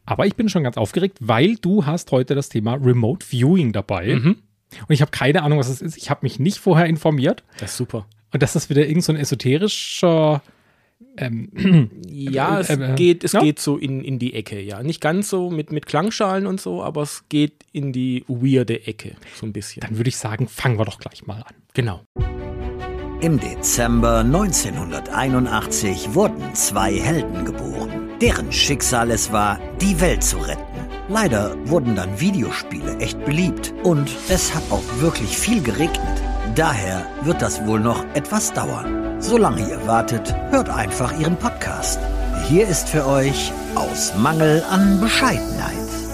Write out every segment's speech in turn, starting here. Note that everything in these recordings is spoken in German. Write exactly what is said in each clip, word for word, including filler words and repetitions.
Aber ich bin schon ganz aufgeregt, weil du hast heute das Thema Remote Viewing dabei. Mhm. Und ich habe keine Ahnung, was das ist. Ich habe mich nicht vorher informiert. Das ist super. Und das ist wieder irgend so ein esoterischer ähm, Ja, es, äh, äh, geht, es ja? geht so in, in die Ecke, ja. Nicht ganz so mit, mit Klangschalen und so, aber es geht in die weirde Ecke, so ein bisschen. Dann würde ich sagen, fangen wir doch gleich mal an. Genau. Im Dezember neunzehnhunderteinundachtzig wurden zwei Helden geboren, deren Schicksal es war, die Welt zu retten. Leider wurden dann Videospiele echt beliebt und es hat auch wirklich viel geregnet. Daher wird das wohl noch etwas dauern. Solange ihr wartet, hört einfach ihren Podcast. Hier ist für euch Aus Mangel an Bescheidenheit.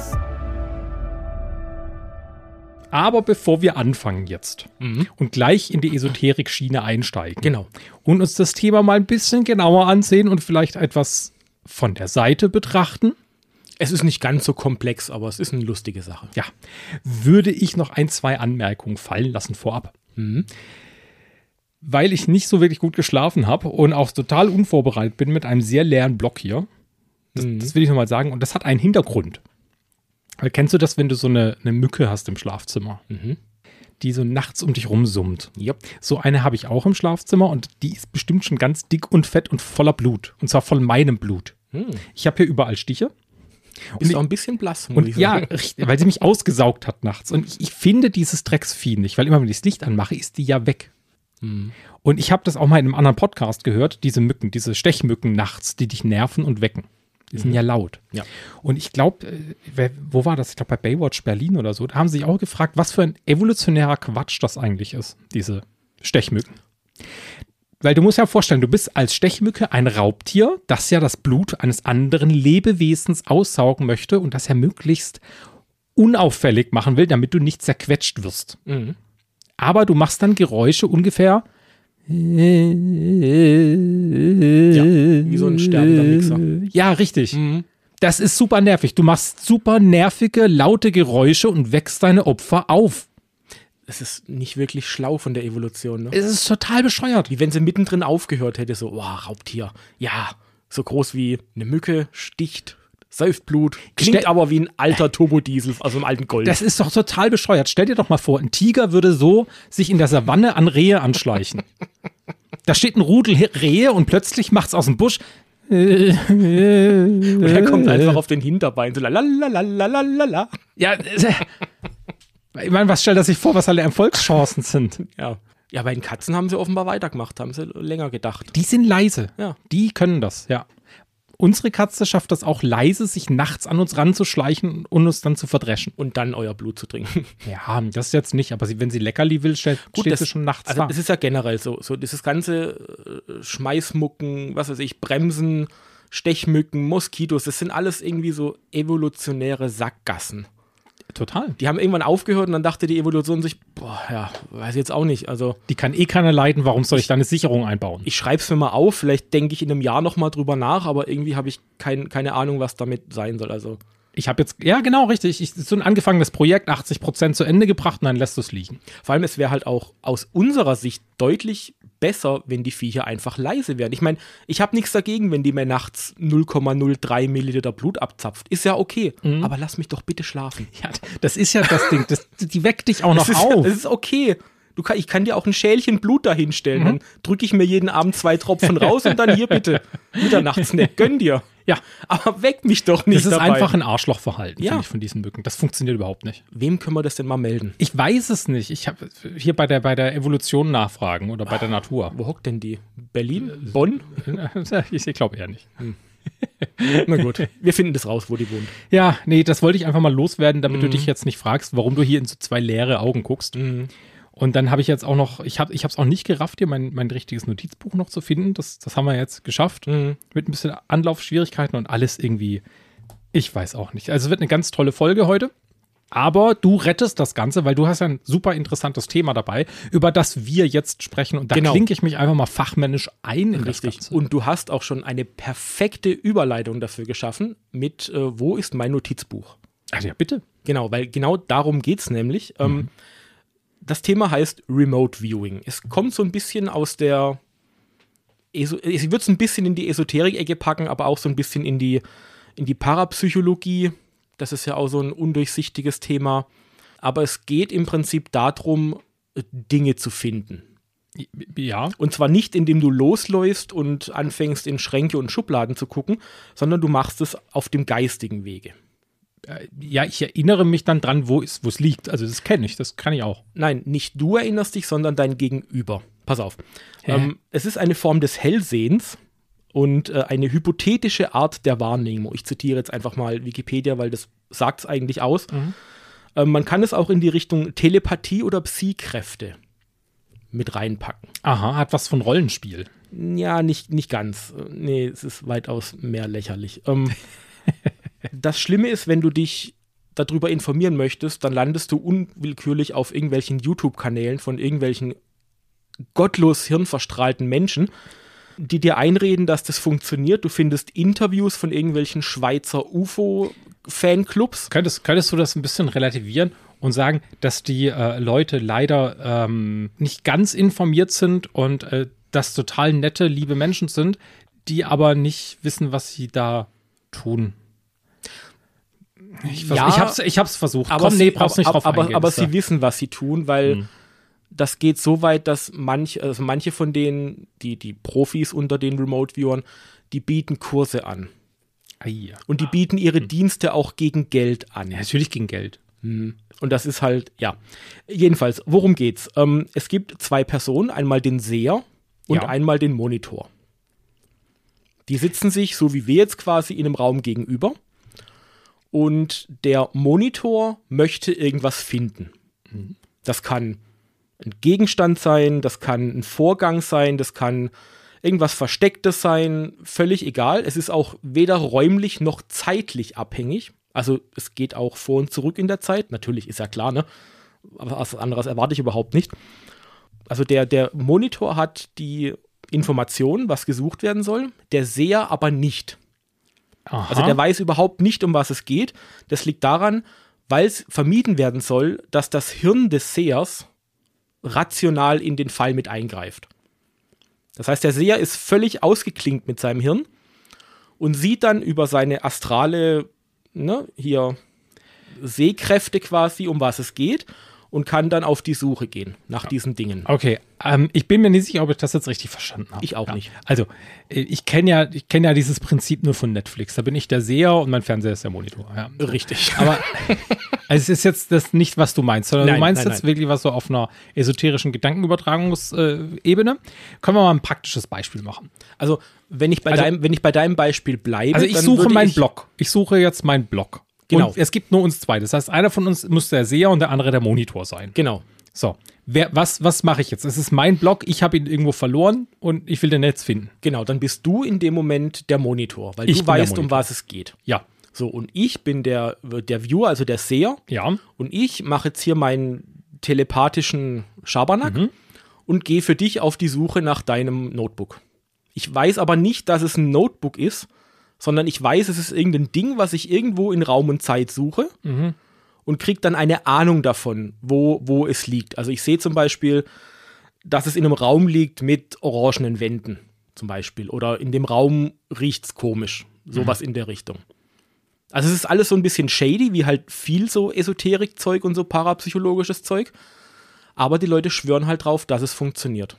Aber bevor wir anfangen jetzt Mhm. und gleich in die Esoterik-Schiene einsteigen Genau. und uns das Thema mal ein bisschen genauer ansehen und vielleicht etwas von der Seite betrachten, Es ist nicht ganz so komplex, aber es ist eine lustige Sache. ja, würde ich noch ein, zwei Anmerkungen fallen lassen vorab. Mhm. Weil ich nicht so wirklich gut geschlafen habe und auch total unvorbereitet bin mit einem sehr leeren Block hier. Das, Mhm. das will ich nochmal sagen. Und das hat einen Hintergrund. Weil kennst du das, wenn du so eine, eine Mücke hast im Schlafzimmer, Mhm. die so nachts um dich rumsummt? Yep. So eine habe ich auch im Schlafzimmer und die ist bestimmt schon ganz dick und fett und voller Blut. Und zwar von meinem Blut. Hm. Ich habe hier überall Stiche. Ist ich- auch ein bisschen blass, muss Und ich ja, sagen. richtig, weil sie mich ausgesaugt hat nachts. Und ich, ich finde dieses Drecksvieh nicht, weil immer, wenn ich das Licht anmache, ist die ja weg. Mhm. Und ich habe das auch mal in einem anderen Podcast gehört, diese Mücken, diese Stechmücken nachts, die dich nerven und wecken. Die sind ja laut. Ja. Und ich glaube, wo war das? Ich glaube, bei Baywatch Berlin oder so, da haben sie sich auch gefragt, was für ein evolutionärer Quatsch das eigentlich ist, diese Stechmücken. Weil du musst ja vorstellen, du bist als Stechmücke ein Raubtier, das ja das Blut eines anderen Lebewesens aussaugen möchte und das ja möglichst unauffällig machen will, damit du nicht zerquetscht wirst. Mhm. Aber du machst dann Geräusche ungefähr Ja, wie so ein sterbender Mixer. Ja, richtig. Mhm. Das ist super nervig. Du machst super nervige, laute Geräusche und wächst deine Opfer auf. Es ist nicht wirklich schlau von der Evolution, ne? Es ist total bescheuert. Wie wenn sie mittendrin aufgehört hätte, so, wow, Raubtier. Ja, so groß wie eine Mücke, sticht, säuft Blut, klingt Stell- aber wie ein alter Turbodiesel aus einem alten Gold. Das ist doch total bescheuert. Stell dir doch mal vor, ein Tiger würde so sich in der Savanne an Rehe anschleichen. Da steht ein Rudel Rehe und plötzlich macht's aus dem Busch. Und er kommt einfach auf den Hinterbein, so lalalalalala. Ja, äh, ich meine, was stellt er sich vor, was alle Erfolgschancen sind? Ja. Ja, bei den Katzen haben sie offenbar weitergemacht, haben sie länger gedacht. Die sind leise. Ja. Die können das, ja. Unsere Katze schafft das auch leise, sich nachts an uns ranzuschleichen und uns dann zu verdreschen. Und dann euer Blut zu trinken. Ja, das jetzt nicht, aber sie, wenn sie Leckerli will, steht, steht das, sie schon nachts also da. das ist ja generell so. So dieses ganze äh, Schmeißmucken, was weiß ich, Bremsen, Stechmücken, Moskitos, das sind alles irgendwie so evolutionäre Sackgassen. Total. Die haben irgendwann aufgehört und dann dachte die Evolution sich, boah, ja, weiß ich jetzt auch nicht. Also Die kann eh keiner leiden, warum soll ich da eine Sicherung einbauen? ich schreibe es mir mal auf, vielleicht denke ich in einem Jahr nochmal drüber nach, aber irgendwie habe ich kein, keine Ahnung, was damit sein soll. Also Ich habe jetzt, ja genau, richtig, ich, so ein angefangenes Projekt, achtzig Prozent zu Ende gebracht und dann lässt du es liegen. vor allem, es wäre halt auch aus unserer Sicht deutlich besser, wenn die Viecher einfach leise wären. Ich meine, ich habe nichts dagegen, wenn die mir nachts null Komma null drei Milliliter Blut abzapft. Ist ja okay, aber lass mich doch bitte schlafen. Ja, das ist ja das Ding, das, die weckt dich auch noch Das ist, auf. das ist okay. Du kann, ich kann dir auch ein Schälchen Blut dahinstellen. Dann drücke ich mir jeden Abend zwei Tropfen raus und dann hier bitte Mitternachtsnack. Gönn dir. Ja, Aber weck mich doch nicht das ist dabei. einfach ein Arschlochverhalten, Ja. finde ich, von diesen Mücken. Das funktioniert überhaupt nicht. Wem können wir das denn mal melden? Ich weiß es nicht. Ich habe hier bei der, bei der Evolution nachfragen oder bei der Natur. Wo hockt denn die? Berlin? Bonn? Ich glaube eher nicht. Na gut, wir finden das raus, wo die wohnt. Ja, nee, das wollte ich einfach mal loswerden, damit Mhm. du dich jetzt nicht fragst, warum du hier in so zwei leere Augen guckst. Und dann habe ich jetzt auch noch, ich habe ich es auch nicht gerafft, hier mein, mein richtiges Notizbuch noch zu finden. Das, das haben wir jetzt geschafft. Mhm. Mit ein bisschen Anlaufschwierigkeiten und alles irgendwie, ich weiß auch nicht. Also es wird eine ganz tolle Folge heute. Aber du rettest das Ganze, weil du hast ja ein super interessantes Thema dabei, über das wir jetzt sprechen. Und da Genau. klinke ich mich einfach mal fachmännisch ein in das Richtig. Ganze. Und du hast auch schon eine perfekte Überleitung dafür geschaffen mit äh, wo ist mein Notizbuch? Also ja, bitte. Genau, weil genau darum geht es nämlich. Ähm, das Thema heißt Remote Viewing. Es kommt so ein bisschen aus der, Eso ich würde es ein bisschen in die Esoterik-Ecke packen, aber auch so ein bisschen in die, in die Parapsychologie. Das ist ja auch so ein undurchsichtiges Thema. Aber es geht im Prinzip darum, Dinge zu finden. Ja. Und zwar nicht, indem du losläufst und anfängst, in Schränke und Schubladen zu gucken, sondern du machst es auf dem geistigen Wege. Ja, ich erinnere mich dann dran, wo es, wo es liegt. Also das kenne ich, das kann ich auch. Nein, nicht du erinnerst dich, sondern dein Gegenüber. Pass auf. Ähm, es ist eine Form des Hellsehens und äh, eine hypothetische Art der Wahrnehmung. Ich zitiere jetzt einfach mal Wikipedia, weil das sagt es eigentlich aus. Mhm. Ähm, man kann es auch in die Richtung Telepathie oder Psi-Kräfte mit reinpacken. Aha, hat was von Rollenspiel. Ja, nicht, nicht ganz. Nee, es ist weitaus mehr lächerlich. Ähm, das Schlimme ist, wenn du dich darüber informieren möchtest, dann landest du unwillkürlich auf irgendwelchen YouTube-Kanälen von irgendwelchen gottlos hirnverstrahlten Menschen, die dir einreden, dass das funktioniert. Du findest Interviews von irgendwelchen Schweizer U F O-Fanclubs. Könntest, könntest du das ein bisschen relativieren und sagen, dass die äh, Leute leider ähm, nicht ganz informiert sind und äh, das total nette, liebe Menschen sind, die aber nicht wissen, was sie da tun? Ich, vers- ja, ich hab's, ich hab's versucht. Aber Komm, nee, brauchst nicht aber, drauf aber, eingehen. aber Ist sie ja- wissen, was sie tun, weil Hm. das geht so weit, dass manch, also manche von denen, die, die Profis unter den Remote-Viewern, die bieten Kurse an. Ei. Und die bieten ihre Dienste auch gegen Geld an. Ja, natürlich gegen Geld. Hm. Und das ist halt, ja. Jedenfalls, worum geht's? Ähm, es gibt zwei Personen, einmal den Seher und Ja. einmal den Monitor. Die sitzen sich, so wie wir jetzt quasi, in einem Raum gegenüber. Und der Monitor möchte irgendwas finden. Das kann ein Gegenstand sein, das kann ein Vorgang sein, das kann irgendwas Verstecktes sein, völlig egal. Es ist auch weder räumlich noch zeitlich abhängig. Also es geht auch vor und zurück in der Zeit. Natürlich, ist ja klar, ne? Aber was anderes erwarte ich überhaupt nicht. Also der, der Monitor hat die Information, was gesucht werden soll, der Seher aber nicht. Aha. Also der weiß überhaupt nicht, um was es geht. Das liegt daran, weil es vermieden werden soll, dass das Hirn des Sehers rational in den Fall mit eingreift. Das heißt, der Seher ist völlig ausgeklinkt mit seinem Hirn und sieht dann über seine astrale, ne, hier Sehkräfte quasi, um was es geht, und kann dann auf die Suche gehen nach diesen Dingen. Okay, ähm, ich bin mir nicht sicher, ob ich das jetzt richtig verstanden habe. Ich auch ja. nicht. Also, äh, ich kenne ja, ich kenne ja dieses Prinzip nur von Netflix. Da bin ich der Seher und mein Fernseher ist der Monitor. Ja. Richtig. Aber also es ist jetzt das nicht, was du meinst, sondern Nein, du meinst nein, jetzt nein. wirklich was so auf einer esoterischen Gedankenübertragungsebene. Können wir mal ein praktisches Beispiel machen? Also, wenn ich bei, Also- deinem, wenn ich bei deinem Beispiel bleibe, Also ich dann suche würde meinen ich, Blog. Ich suche jetzt meinen Blog. Genau. Und es gibt nur uns zwei. Das heißt, einer von uns muss der Seher und der andere der Monitor sein. Genau. So, wer, was, was mache ich jetzt? Es ist mein Blog, ich habe ihn irgendwo verloren und ich will den jetzt finden. Genau, dann bist du in dem Moment der Monitor, weil Ich du bin der weißt, um Monitor. was es geht. Ja, So, und ich bin der, der Viewer, also der Seher. ja. Und ich mache jetzt hier meinen telepathischen Schabernack Mhm. und gehe für dich auf die Suche nach deinem Notebook. Ich weiß aber nicht, dass es ein Notebook ist, sondern ich weiß, es ist irgendein Ding, was ich irgendwo in Raum und Zeit suche Mhm. und kriege dann eine Ahnung davon, wo, wo es liegt. Also ich sehe zum Beispiel, dass es in einem Raum liegt mit orangenen Wänden zum Beispiel. Oder in dem Raum riecht es komisch. Sowas in der Richtung. Also es ist alles so ein bisschen shady, wie halt viel so Esoterik-Zeug und so parapsychologisches Zeug. Aber die Leute schwören halt drauf, dass es funktioniert.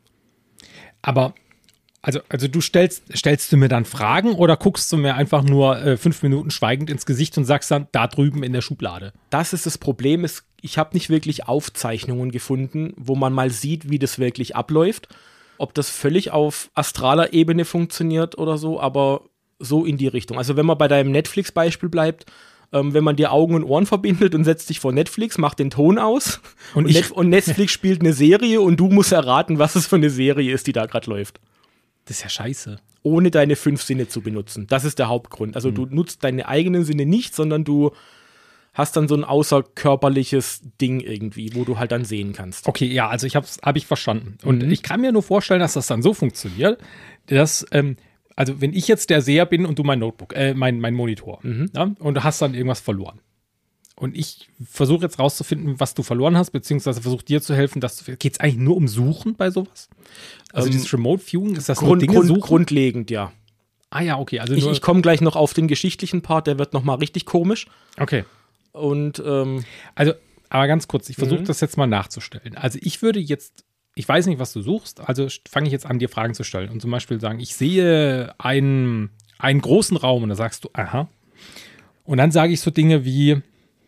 Aber, also, also du stellst, stellst du mir dann Fragen oder guckst du mir einfach nur äh, fünf Minuten schweigend ins Gesicht und sagst dann, da drüben in der Schublade? Das ist das Problem. Ist, ich habe nicht wirklich Aufzeichnungen gefunden, wo man mal sieht, wie das wirklich abläuft. Ob das völlig auf astraler Ebene funktioniert oder so, aber so in die Richtung. Also wenn man bei deinem Netflix-Beispiel bleibt, ähm, wenn man dir Augen und Ohren verbindet und setzt dich vor Netflix, macht den Ton aus Und und, ich- Net und Netflix spielt eine Serie und du musst erraten, was es für eine Serie ist, die da gerade läuft. Das ist ja scheiße. Ohne deine fünf Sinne zu benutzen. Das ist der Hauptgrund. Also du nutzt deine eigenen Sinne nicht, sondern du hast dann so ein außerkörperliches Ding irgendwie, wo du halt dann sehen kannst. Okay, ja, also ich habe hab ich verstanden. Und ich kann mir nur vorstellen, dass das dann so funktioniert, dass, ähm, also wenn ich jetzt der Seher bin und du mein Notebook, äh, mein, mein Monitor, ja, und du hast dann irgendwas verloren. Und ich versuche jetzt rauszufinden, was du verloren hast, beziehungsweise versuche dir zu helfen, dass du. Geht es eigentlich nur um Suchen bei sowas? Also Ähm, dieses Remote Viewing, ist das nur Grund, Dinge Grund, suchen? grundlegend, ja. Ah ja, okay. Also Ich, nur, ich komme gleich noch auf den geschichtlichen Part, der wird nochmal richtig komisch. okay. Und ähm, Also, aber ganz kurz, ich versuche Mhm. das jetzt mal nachzustellen. Also ich würde jetzt, ich weiß nicht, was du suchst, also fange ich jetzt an, dir Fragen zu stellen und zum Beispiel sagen, ich sehe einen, einen großen Raum und da sagst du, aha. Und dann sage ich so Dinge wie,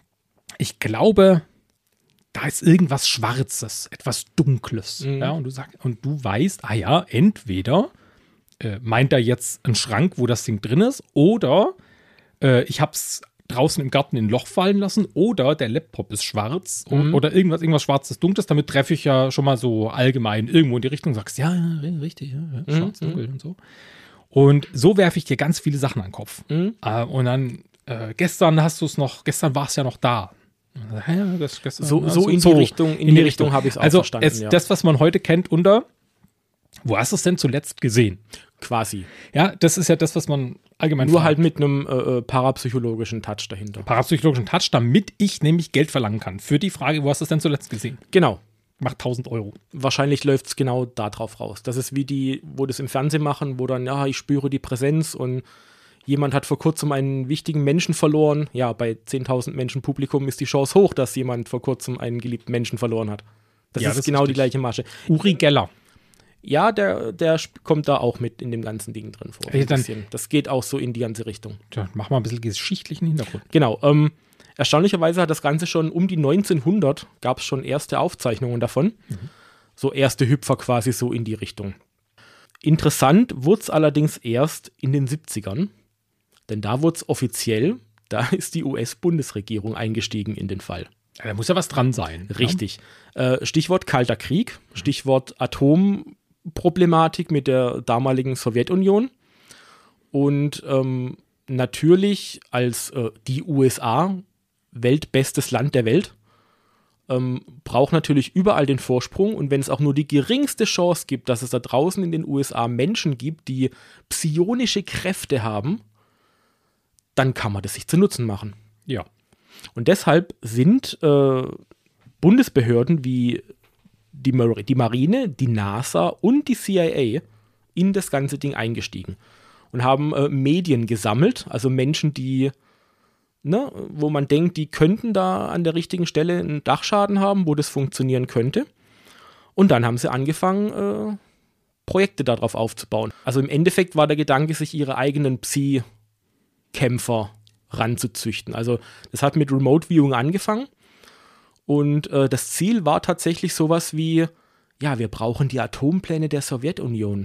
ich glaube, da ist irgendwas Schwarzes, etwas Dunkles. Mhm. Ja, und du sagst, und du weißt, ah ja, entweder äh, meint er jetzt einen Schrank, wo das Ding drin ist, oder äh, ich habe es draußen im Garten in ein Loch fallen lassen, oder der Laptop ist schwarz o- Mhm. oder irgendwas, irgendwas Schwarzes, Dunkles. Damit treffe ich ja schon mal so allgemein irgendwo in die Richtung, sagst, ja, ja, richtig, ja, ja, schwarz, Mhm. dunkel und so. Und so werfe ich dir ganz viele Sachen an den Kopf. Mhm. Äh, und dann, äh, gestern hast du es noch, gestern war es ja noch da. Ja, ja, das, gestern, so, ja, so in die Richtung, in die Richtung habe ich es auch also verstanden. es, ja. das, was man heute kennt unter, wo hast du es denn zuletzt gesehen? Quasi. Ja, das ist ja das, was man allgemein Nur fragt. halt mit einem äh, äh, parapsychologischen Touch dahinter. Parapsychologischen Touch, damit ich nämlich Geld verlangen kann. Für die Frage, wo hast du es denn zuletzt gesehen? Genau. Macht tausend Euro. Wahrscheinlich läuft es genau da drauf raus. Das ist wie die, wo das im Fernsehen machen, wo dann, ja, ich spüre die Präsenz und jemand hat vor kurzem einen wichtigen Menschen verloren. Ja, bei zehntausend Menschen Publikum ist die Chance hoch, dass jemand vor kurzem einen geliebten Menschen verloren hat. Das Ja, ist das ist genau die richtig. gleiche Masche. Uri Geller. Ja, der, der sp- kommt da auch mit in dem ganzen Ding drin vor. Ja, Ein dann- bisschen. Das geht auch so in die ganze Richtung. Tja, mach mal ein bisschen geschichtlichen Hintergrund. Genau. Ähm, erstaunlicherweise hat das Ganze schon um die neunzehnhundert, gab es schon erste Aufzeichnungen davon. So erste Hüpfer quasi so in die Richtung. Interessant wurde es allerdings erst in den siebzigern, denn da wurde es offiziell, da ist die U S-Bundesregierung eingestiegen in den Fall. Ja, da muss ja was dran sein. Richtig. Äh, Stichwort Kalter Krieg, Stichwort Atomproblematik mit der damaligen Sowjetunion. Und ähm, natürlich als äh, die U S A, weltbestes Land der Welt, ähm, braucht natürlich überall den Vorsprung. Und wenn es auch nur die geringste Chance gibt, dass es da draußen in den U S A Menschen gibt, die psionische Kräfte haben, dann kann man das sich zu Nutzen machen. Ja. Und deshalb sind äh, Bundesbehörden wie die, Mar die Marine, die NASA und die C I A in das ganze Ding eingestiegen und haben äh, Medien gesammelt, also Menschen, die, ne, wo man denkt, die könnten da an der richtigen Stelle einen Dachschaden haben, wo das funktionieren könnte. Und dann haben sie angefangen, äh, Projekte darauf aufzubauen. Also im Endeffekt war der Gedanke, sich ihre eigenen Psi-Kämpfer ranzuzüchten. Also das hat mit Remote Viewing angefangen und äh, das Ziel war tatsächlich sowas wie, ja, wir brauchen die Atompläne der Sowjetunion.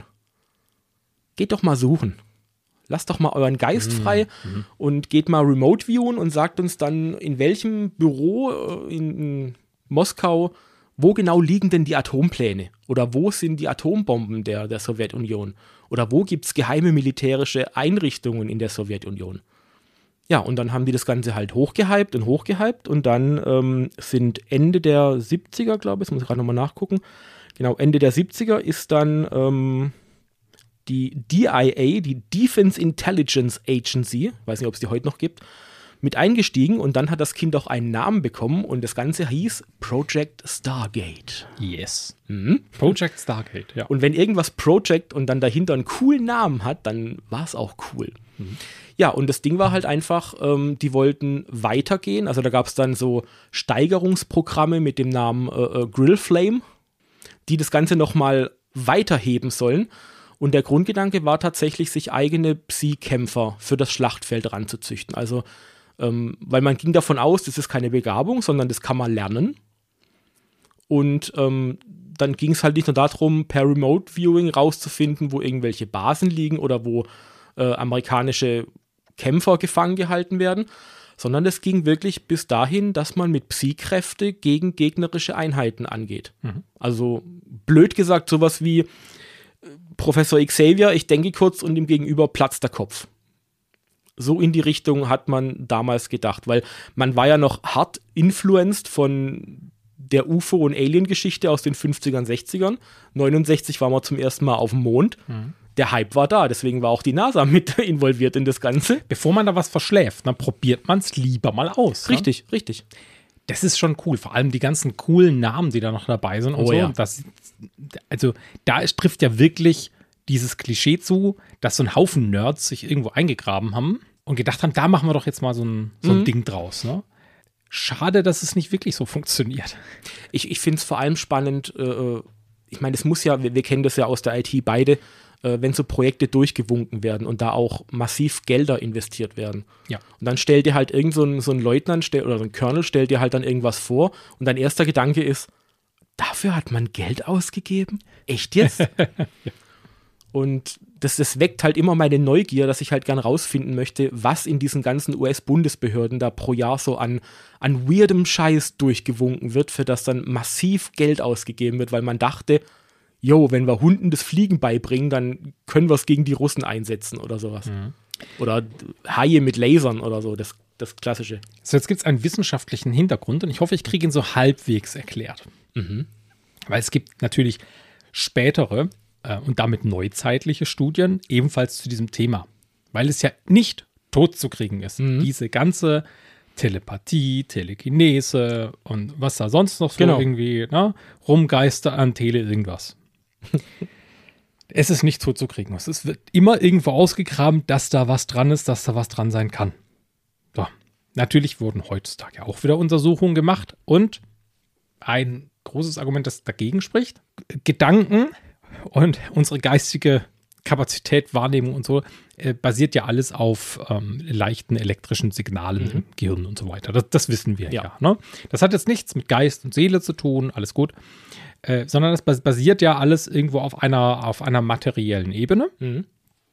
Geht doch mal suchen. Lasst doch mal euren Geist frei Mhm. und geht mal Remote Viewen und sagt uns dann, in welchem Büro äh, in, in Moskau, wo genau liegen denn die Atompläne? Oder wo sind die Atombomben der, der Sowjetunion? Oder wo gibt es geheime militärische Einrichtungen in der Sowjetunion? Ja, und dann haben die das Ganze halt hochgehypt und hochgehypt und dann ähm, sind Ende der siebziger, glaube ich, das muss ich gerade nochmal nachgucken, genau, Ende der siebziger ist dann ähm, die D I A, die Defense Intelligence Agency, weiß nicht, ob es die heute noch gibt, mit eingestiegen und dann hat das Kind auch einen Namen bekommen und das Ganze hieß Project Stargate. Yes. Mhm. Project Stargate, ja. Und wenn irgendwas Project und dann dahinter einen coolen Namen hat, dann war es auch cool. Mhm. Ja, und das Ding war halt einfach, ähm, die wollten weitergehen. Also da gab es dann so Steigerungsprogramme mit dem Namen äh, äh, Grill Flame, die das Ganze nochmal weiterheben sollen. Und der Grundgedanke war tatsächlich, sich eigene Psi-Kämpfer für das Schlachtfeld ranzuzüchten. Also, ähm, weil man ging davon aus, das ist keine Begabung, sondern das kann man lernen. Und ähm, dann ging es halt nicht nur darum, per Remote Viewing rauszufinden, wo irgendwelche Basen liegen oder wo äh, amerikanische Kämpfer gefangen gehalten werden, sondern es ging wirklich bis dahin, dass man mit Psi-Kräfte gegen gegnerische Einheiten angeht. Mhm. Also blöd gesagt, sowas wie äh, Professor Xavier, ich denke kurz und ihm gegenüber platzt der Kopf. So in die Richtung hat man damals gedacht, weil man war ja noch hart influenced von der U F O- und Alien-Geschichte aus den fünfzigern, sechzigern. neunundsechzig waren wir zum ersten Mal auf dem Mond. Mhm. Der Hype war da, deswegen war auch die NASA mit involviert in das Ganze. Bevor man da was verschläft, dann probiert man es lieber mal aus. Richtig, ja? richtig. Das ist schon cool. Vor allem die ganzen coolen Namen, die da noch dabei sind und Oh so. ja. Das, also da ist, trifft ja wirklich dieses Klischee zu, dass so ein Haufen Nerds sich irgendwo eingegraben haben und gedacht haben, da machen wir doch jetzt mal so ein, so ein Mhm. Ding draus. Ne? Schade, dass es nicht wirklich so funktioniert. Ich, ich finde es vor allem spannend, äh, ich meine, es muss ja, wir, wir kennen das ja aus der I T beide, äh, wenn so Projekte durchgewunken werden und da auch massiv Gelder investiert werden. Ja. Und dann stellt dir halt irgend so ein, so ein Leutnant stell, oder so ein Colonel stellt dir halt dann irgendwas vor und dein erster Gedanke ist, dafür hat man Geld ausgegeben? Echt jetzt? ja. Und das, das weckt halt immer meine Neugier, dass ich halt gern rausfinden möchte, was in diesen ganzen U S-Bundesbehörden da pro Jahr so an, an weirdem Scheiß durchgewunken wird, für das dann massiv Geld ausgegeben wird, weil man dachte, jo, wenn wir Hunden das Fliegen beibringen, dann können wir es gegen die Russen einsetzen oder sowas. Mhm. Oder Haie mit Lasern oder so, das, das Klassische. So, jetzt gibt es einen wissenschaftlichen Hintergrund und ich hoffe, ich kriege ihn so halbwegs erklärt. Mhm. Weil es gibt natürlich spätere äh, und damit neuzeitliche Studien ebenfalls zu diesem Thema. Weil es ja nicht tot zu kriegen ist. Mhm. Diese ganze Telepathie, Telekinese und was da sonst noch so Genau. irgendwie ne, rumgeister an Tele irgendwas. Es ist nicht tot zu kriegen. Es wird immer irgendwo ausgegraben, dass da was dran ist, dass da was dran sein kann. So. Natürlich wurden heutzutage auch wieder Untersuchungen gemacht und ein großes Argument, das dagegen spricht, Gedanken und unsere geistige Kapazität, Wahrnehmung und so, äh, basiert ja alles auf ähm, leichten elektrischen Signalen Mhm. im Gehirn und so weiter. Das, das wissen wir ja. Ja. ne? Das hat jetzt nichts mit Geist und Seele zu tun, alles gut, äh, sondern das bas- basiert ja alles irgendwo auf einer, auf einer materiellen Ebene. Mhm.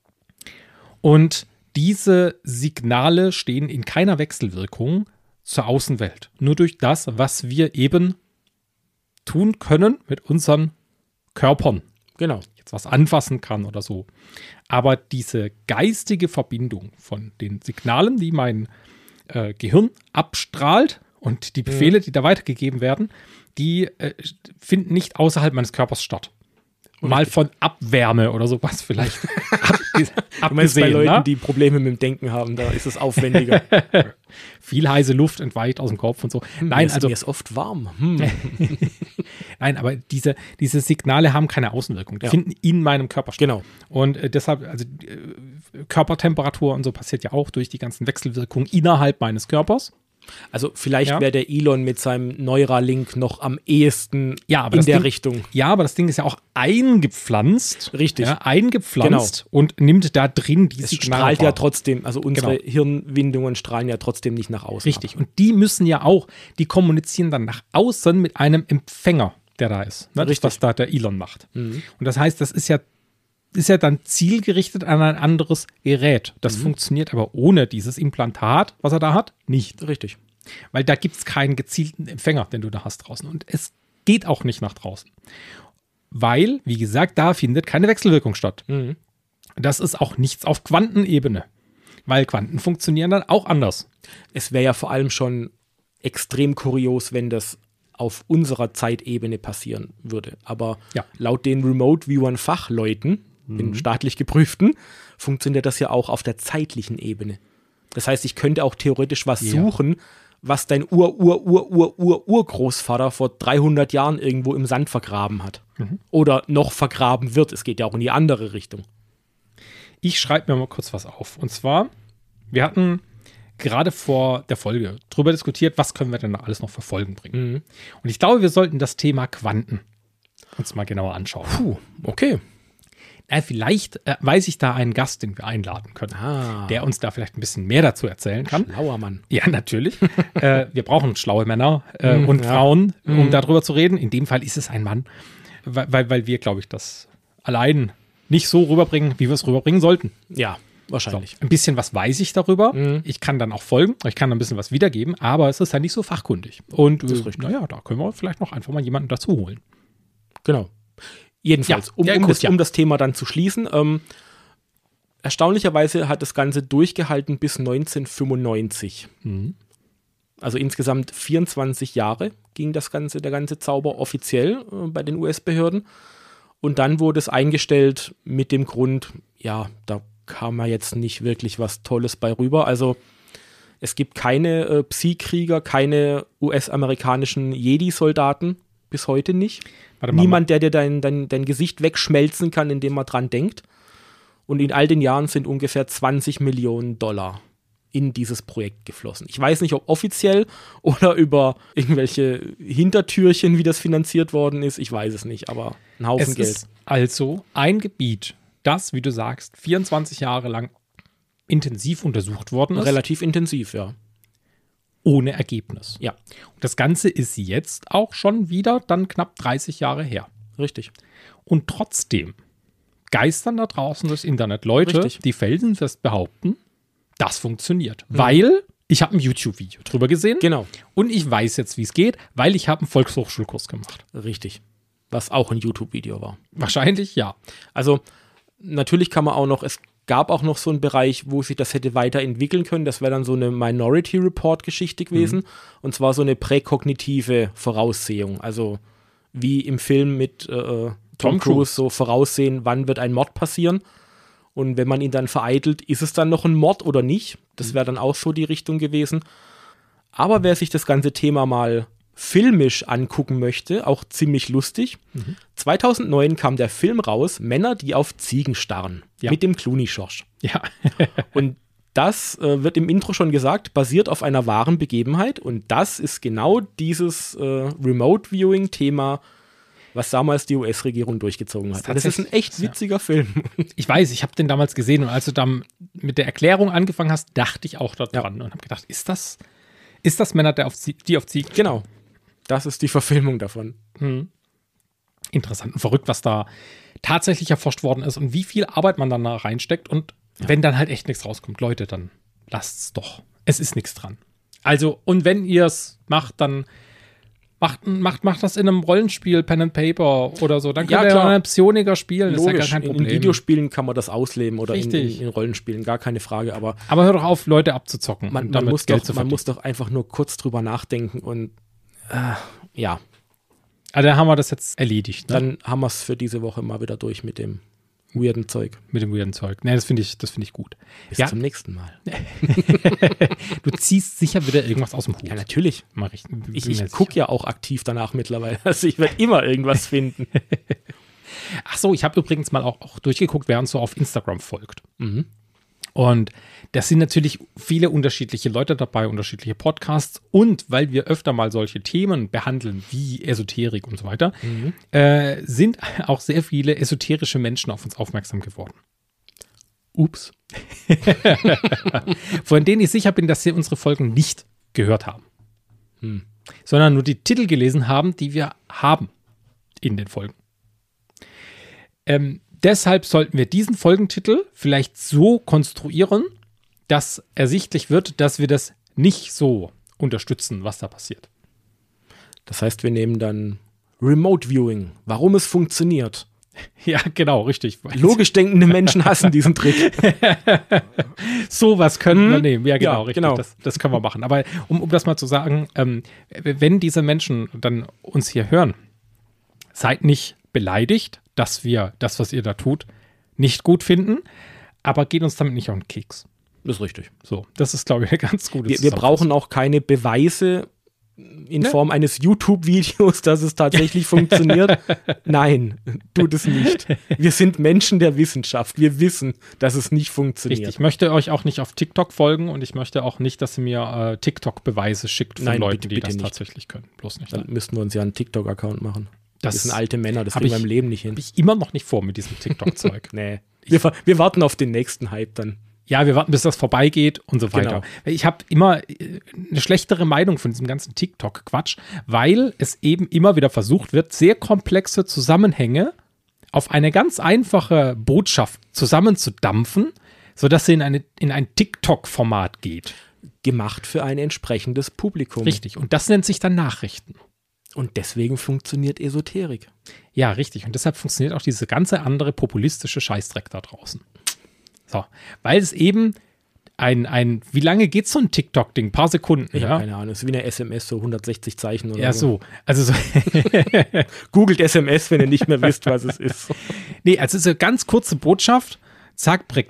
Und diese Signale stehen in keiner Wechselwirkung zur Außenwelt. Nur durch das, was wir eben tun können mit unseren Körpern. Genau. Jetzt was anfassen kann oder so. Aber diese geistige Verbindung von den Signalen, die mein äh, Gehirn abstrahlt und die Befehle, die da weitergegeben werden, die äh, finden nicht außerhalb meines Körpers statt. Mal von Abwärme oder sowas vielleicht. Abge Du meinst bei abgesehen, Leuten, ne? die Probleme mit dem Denken haben, da ist es aufwendiger. Viel heiße Luft entweicht aus dem Kopf und so. Nein, mir ist, also mir ist oft warm. Hm. Nein, aber diese, diese Signale haben keine Außenwirkung. Die Ja. finden in meinem Körper statt. Genau. Und äh, deshalb, also äh, Körpertemperatur und so passiert ja auch durch die ganzen Wechselwirkungen innerhalb meines Körpers. Also vielleicht Ja. wäre der Elon mit seinem Neuralink noch am ehesten Ja, aber in das der Ding- Richtung. Ja, aber das Ding ist ja auch eingepflanzt. Richtig. Ja, eingepflanzt und nimmt da drin die Es Signale strahlt ja wahr. trotzdem, also unsere Genau. Hirnwindungen strahlen ja trotzdem nicht nach außen. Richtig. Und die müssen ja auch, die kommunizieren dann nach außen mit einem Empfänger, der da ist. Ne? Das, Richtig. was da der Elon macht. Mhm. Und das heißt, das ist ja, ist ja dann zielgerichtet an ein anderes Gerät. Das Mhm. funktioniert aber ohne dieses Implantat, was er da hat, nicht. Richtig. Weil da gibt es keinen gezielten Empfänger, den du da hast draußen. Und es geht auch nicht nach draußen. Weil, wie gesagt, da findet keine Wechselwirkung statt. Mhm. Das ist auch nichts auf Quantenebene. Weil Quanten funktionieren dann auch anders. Es wäre ja vor allem schon extrem kurios, wenn das auf unserer Zeitebene passieren würde. Aber Ja. laut den Remote-Viewern-Fachleuten, den staatlich geprüften, funktioniert das ja auch auf der zeitlichen Ebene. Das heißt, ich könnte auch theoretisch was Ja. suchen, was dein Ur-Ur-Ur-Ur-Ur-Urgroßvater vor dreihundert Jahren irgendwo im Sand vergraben hat. Oder noch vergraben wird. Es geht ja auch in die andere Richtung. Ich schreibe mir mal kurz was auf. Und zwar, wir hatten gerade vor der Folge drüber diskutiert, was können wir denn da alles noch für Folgen bringen. Mhm. Und ich glaube, wir sollten das Thema Quanten uns mal genauer anschauen. Puh, okay. Äh, vielleicht äh, weiß ich da einen Gast, den wir einladen können, Ah, der uns da vielleicht ein bisschen mehr dazu erzählen kann. schlauer Mann. Ja, natürlich. äh, wir brauchen schlaue Männer äh, Mm, und ja. Frauen, um Mm. darüber zu reden. In dem Fall ist es ein Mann, weil, weil, weil wir, glaube ich, das allein nicht so rüberbringen, wie wir es rüberbringen sollten. Ja, So, wahrscheinlich. ein bisschen was weiß ich darüber. Mhm. Ich kann dann auch folgen, ich kann ein bisschen was wiedergeben, aber es ist ja nicht so fachkundig. Und Das ist äh, richtig. naja, da können wir vielleicht noch einfach mal jemanden dazu holen. Genau. Jedenfalls, Ja, um, ja, um, gut, das, ja. um das Thema dann zu schließen, ähm, erstaunlicherweise hat das Ganze durchgehalten bis neunzehnhundertfünfundneunzig. Mhm. Also insgesamt vierundzwanzig Jahre ging das ganze, der ganze Zauber offiziell äh, bei den U S-Behörden. Und dann wurde es eingestellt mit dem Grund, ja, da kam ja jetzt nicht wirklich was Tolles bei rüber. Also es gibt keine äh, Psi-Krieger, keine U S-amerikanischen Jedi-Soldaten Bis heute nicht. Warte mal, Niemand, der dir dein, dein, dein Gesicht wegschmelzen kann, indem man dran denkt. Und in all den Jahren sind ungefähr zwanzig Millionen Dollar in dieses Projekt geflossen. Ich weiß nicht, ob offiziell oder über irgendwelche Hintertürchen, wie das finanziert worden ist. Ich weiß es nicht, aber ein Haufen es Geld. ist also ein Gebiet, das, wie du sagst, vierundzwanzig Jahre lang intensiv untersucht worden ist. Relativ intensiv, ja. Ohne Ergebnis. Ja, Und das Ganze ist jetzt auch schon wieder dann knapp dreißig Jahre her. richtig. Und trotzdem geistern da draußen durchs Internet Leute, Richtig. die felsenfest behaupten, das funktioniert. Mhm. Weil ich habe ein YouTube-Video drüber gesehen. Genau, Und ich weiß jetzt, wie es geht, weil ich habe einen Volkshochschulkurs gemacht. richtig. Was auch ein YouTube-Video war. Wahrscheinlich ja. Also natürlich kann man auch noch, es gab auch noch so einen Bereich, wo sich das hätte weiterentwickeln können. Das wäre dann so eine Minority Report-Geschichte gewesen. Mhm. Und zwar so eine präkognitive Voraussehung. Also wie im Film mit äh, Tom, Tom Cruise, Cruise so voraussehen, wann wird ein Mord passieren. Und wenn man ihn dann vereitelt, ist es dann noch ein Mord oder nicht? Das wäre dann auch so die Richtung gewesen. Aber wer sich das ganze Thema mal filmisch angucken möchte, auch ziemlich lustig. Mhm. zweitausendneun kam der Film raus, Männer, die auf Ziegen starren, ja. mit dem Clooney-Schorsch. Ja. Und das äh, wird im Intro schon gesagt, basiert auf einer wahren Begebenheit. Und das ist genau dieses äh, Remote-Viewing-Thema, was damals die U S-Regierung durchgezogen hat. Das ist ein echt witziger ja. Film. Ich weiß, ich habe den damals gesehen und als du dann mit der Erklärung angefangen hast, dachte ich auch daran ja. und habe gedacht, ist das, ist das Männer, der auf Zie- die auf Ziegen? Genau. Das ist die Verfilmung davon. Hm. Interessant und verrückt, was da tatsächlich erforscht worden ist und wie viel Arbeit man dann da reinsteckt. Und ja. wenn dann halt echt nichts rauskommt, Leute, dann lasst's doch. Es ist nichts dran. Also, und wenn ihr es macht, dann macht, macht, macht das in einem Rollenspiel, Pen and Paper oder so. Dann könnt ja, ihr klar. eine psioniger spielen. Logisch, das ist ja gar kein Problem. In Videospielen kann man das ausleben oder in, Richtig. in, in Rollenspielen, gar keine Frage. Aber, aber hör doch auf, Leute abzuzocken. Man, und man, damit muss, Geld doch, zu man muss doch einfach nur kurz drüber nachdenken und äh, ja. Also dann haben wir das jetzt erledigt. Ne? Dann haben wir es für diese Woche mal wieder durch mit dem weirden Zeug. Mit dem weirden Zeug. Ne, das finde ich, das find ich gut. Bis ja. zum nächsten Mal. Du ziehst sicher wieder irgendwas aus dem Hut. Ja, natürlich. Mal richtig, ich ich gucke ja auch aktiv danach mittlerweile. Also ich werde immer irgendwas finden. Ach so, ich habe übrigens mal auch, auch durchgeguckt, wer uns so auf Instagram folgt. Mhm. Und das sind natürlich viele unterschiedliche Leute dabei, unterschiedliche Podcasts. Und weil wir öfter mal solche Themen behandeln, wie Esoterik und so weiter, mhm. äh, sind auch sehr viele esoterische Menschen auf uns aufmerksam geworden. Ups. Von denen ich sicher bin, dass sie unsere Folgen nicht gehört haben. Hm. Sondern nur die Titel gelesen haben, die wir haben in den Folgen. Ähm, Deshalb sollten wir diesen Folgentitel vielleicht so konstruieren, dass ersichtlich wird, dass wir das nicht so unterstützen, was da passiert. Das heißt, wir nehmen dann Remote Viewing, warum es funktioniert. Ja, genau, richtig. Logisch denkende Menschen hassen diesen Trick. Sowas können wir nehmen. Ja, genau, ja, richtig. Genau. Das, das können wir machen. Aber um, um das mal zu sagen, ähm, wenn diese Menschen dann uns hier hören, seid nicht beleidigt, dass wir das, was ihr da tut, nicht gut finden, aber geht uns damit nicht auf den Keks. Das ist richtig. So, das ist, glaube ich, eine ganz gute Wir, wir brauchen auch keine Beweise in ne? Form eines YouTube-Videos, dass es tatsächlich funktioniert. Nein, tut es nicht. Wir sind Menschen der Wissenschaft. Wir wissen, dass es nicht funktioniert. Richtig. Ich möchte euch auch nicht auf TikTok folgen und ich möchte auch nicht, dass ihr mir äh, TikTok-Beweise schickt von Nein, Leuten, bitte, die bitte das nicht. tatsächlich können. Bloß nicht. Dann müssten wir uns ja einen TikTok-Account machen. Das, das sind alte Männer, das hab kriegen wir ich- im Leben nicht hin. Habe ich immer noch nicht vor mit diesem TikTok-Zeug. Nee. Wir, wa- wir warten auf den nächsten Hype dann. Ja, wir warten, bis das vorbeigeht und so weiter. Genau. Ich habe immer äh, eine schlechtere Meinung von diesem ganzen TikTok-Quatsch, weil es eben immer wieder versucht wird, sehr komplexe Zusammenhänge auf eine ganz einfache Botschaft zusammenzudampfen, sodass sie in, eine, in ein TikTok-Format geht. Gemacht für ein entsprechendes Publikum. Richtig. Und das nennt sich dann Nachrichten. Und deswegen funktioniert Esoterik. Ja, richtig. Und deshalb funktioniert auch diese ganze andere populistische Scheißdreck da draußen. So, weil es eben ein, ein wie lange geht so ein TikTok-Ding? Ein paar Sekunden, Ich ja? habe keine Ahnung. Es ist wie eine S M S, so hundertsechzig Zeichen oder Ja, so. Also so. Googelt S M S, wenn ihr nicht mehr wisst, was es ist. Nee, also es ist eine ganz kurze Botschaft, zack, prägnant.